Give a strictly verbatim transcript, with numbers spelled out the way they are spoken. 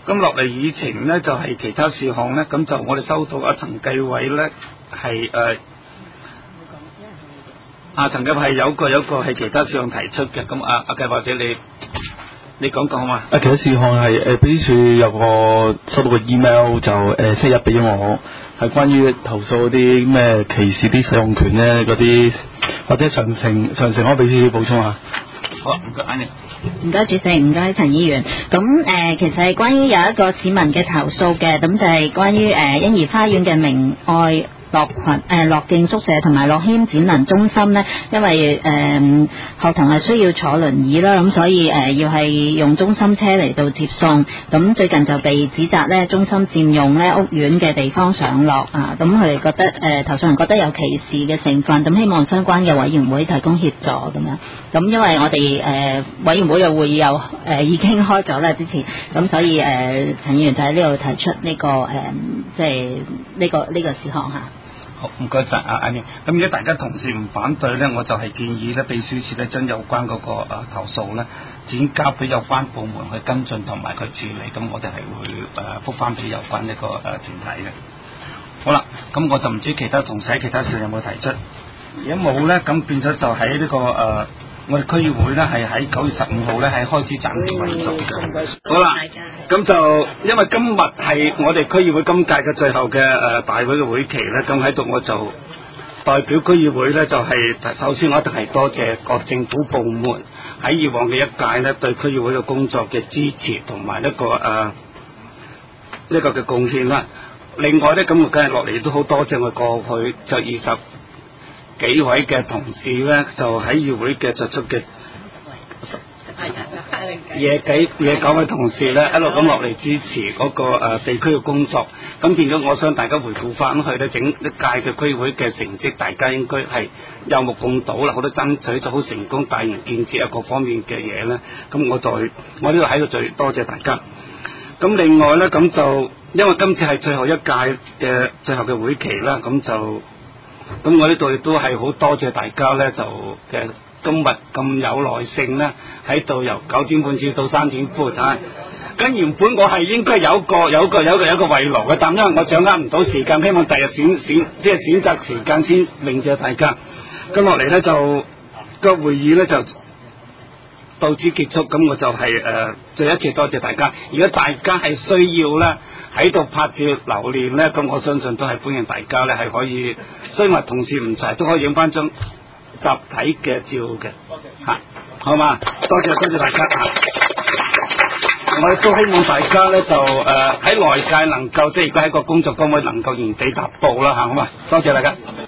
咁落嚟議程咧就係、是、其他事項咧，咁就我哋收到阿陳繼偉咧係誒，阿陳繼偉係有個有個係其他事項提出嘅，咁阿阿繼或者你你講講好嘛？ 啊，其他事項係誒，秘書處有個收到個 email 就誒星期一俾咗我，係關於投訴嗰啲咩歧視啲使用權咧嗰啲，或者詳情詳情可以秘書處補充下。 好，唔該，你。 唔該主席，唔該陳議員。咁誒、呃，其實係關於有一個市民嘅投訴嘅，咁就係關於誒欣怡花園嘅明愛樂群誒樂敬宿舍同埋樂謙展能中心呢，因為誒、呃、學童係需要坐輪椅啦，咁所以誒、呃、要係用中心車嚟到接送。咁最近就被指責呢中心佔用呢屋苑嘅地方上落啊，咁佢哋覺得誒、呃、投訴人覺得有歧視嘅成分，咁希望相關嘅委員會提供協助咁樣。咁因為我哋誒、呃、委員會嘅會議有誒、呃、已經開咗啦之前，咁所以誒、呃、陳議員就喺呢度提出呢、這個誒、呃、即係呢、這個呢、這個事項嚇。 好，唔該晒啊，阿明。咁如果大家同事唔反對咧，我就係建議咧，秘書處咧將有關嗰、那個誒、呃、投訴咧，轉交俾有關部門去跟進同埋佢處理。咁我哋係會誒覆翻俾有關呢、這個誒、呃、團體嘅。好啦，咁我就唔知其他同事其他事有冇提出。如果冇咧，咁變咗就喺呢、這個誒、呃，我哋區議會咧係喺九月十五號咧係開始暫時運作嘅。好啦，咁就因為今日係我哋區議會今屆嘅最後嘅誒、呃、大會嘅會期咧，咁喺度我就代表區議會咧就係、是、首先我一定係多謝各政府部門喺以往嘅一屆咧對區議會嘅工作嘅支持同埋一個誒呢、呃這個嘅貢獻啦。另外咧，咁我梗係落嚟都好多謝我過去就二十幾位嘅同事咧，就喺議會嘅作出嘅嘢幾嘢九位同事咧，一路咁落嚟支持嗰、那個誒、呃、地區嘅工作。咁變咗，我想大家回顧翻去咧，整一屆嘅區議會嘅成績，大家應該係有目共睹啦。好多爭取咗好成功大型建設啊，各方面嘅嘢咧。咁我再我呢度喺度最多謝大家。咁另外咧，咁就因為今次係最後一屆嘅最後嘅會期啦，咁就咁我呢度亦都係好多謝大家咧，就嘅今日咁有耐性咧，喺度由九點半至到三點半啊。咁原本我係應該有個有個有個有個慰勞嘅，但因為我掌握唔到時間，希望第日選選即係選擇時間先鳴謝大家。咁落嚟咧就個會議咧就到此結束，咁我就係、是、誒、呃、再一次多謝大家。如果大家係需要咧喺度拍照留念咧，咁我相信都係歡迎大家咧係可以，雖然話同事唔齊都可以影翻張集體嘅照嘅嚇，好嘛？多謝多謝大家嚇。我亦都希望大家咧就誒喺內界能夠即係而家喺個工作崗位能夠原地踏步啦嚇，好嘛？多謝大家。